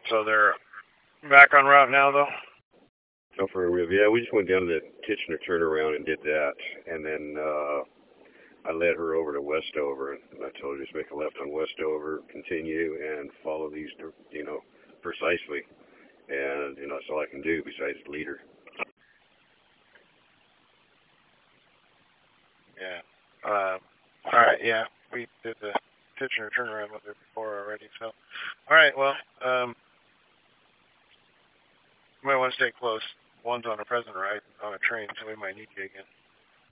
So they're back on route now, though? Oh, for a real, yeah, we just went down to the Kitchener turnaround and did that, and then I led her over to Westover, and I told her just make a left on Westover, continue, and follow these, precisely. And that's all I can do besides lead her. Yeah. All right, yeah. We did the Kitchener turnaround with her before already, so. All right, well, you might want to stay close. One's on a present ride on a train, so we might need you again.